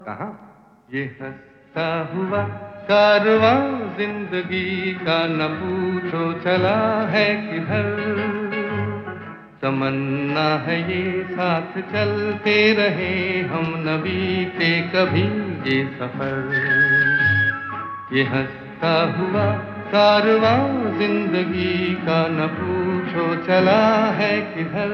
कहाँ ये हंसता हुआ कारवां जिंदगी का न पूछो चला है किधर। तमन्ना है ये साथ चलते रहे हम न बीते कभी ये सफर। ये हंसता हुआ कारवां जिंदगी का न पूछो चला है किधर।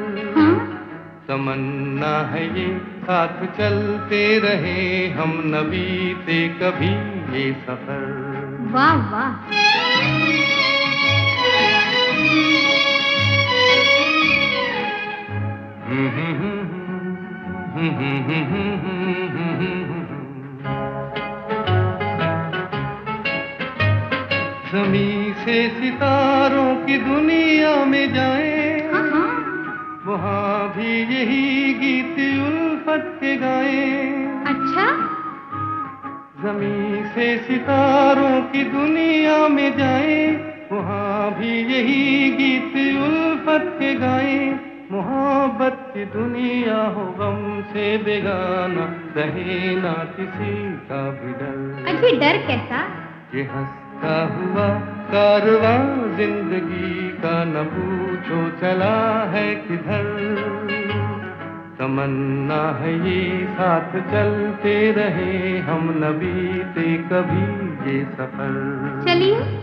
तमन्ना है ये साथ चलते रहे हम न बीते कभी ये सफर। वाह वाह। ज़मीं से सितारों की दुनिया में जाएं, वहाँ भी यही गीत उल्फत के गाएं। अच्छा। ज़मीं से सितारों की दुनिया में जाएं, वहाँ भी यही गीत उल्फत के गाएं। मोहब्बत की दुनिया हो गम से बेगाना, रहे ना किसी का भी डर। अभी डर कैसा? ये हंसता हुआ कारवां जिंदगी का न पूछो चला है किधर। तमन्ना है ये साथ चलते रहे हम न बीते कभी ये सफर। चलिए।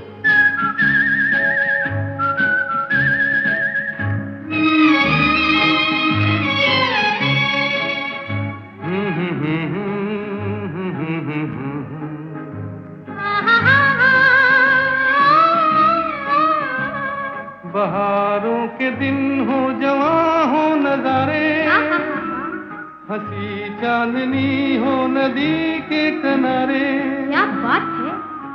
बहारों के दिन हो जवां हो नजारे, हंसी चांदनी हो नदी के किनारे। क्या बात है।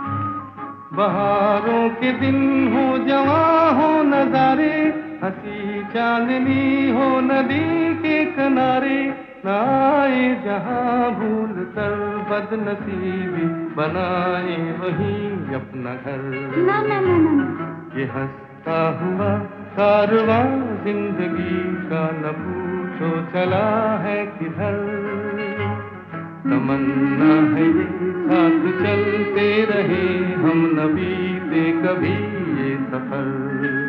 बहारों के दिन हो जवां हो नजारे, हंसी चांदनी हो नदी के किनारे। आए जहां भूल कर बदनसीबी, बनाए वहीं अपना घर। ना ना ना ना। ये हंसता हुआ कारवां जिंदगी का न पूछो चला है किधर। तमन्ना है ये साथ चलते रहे हम न बीते कभी ये सफर।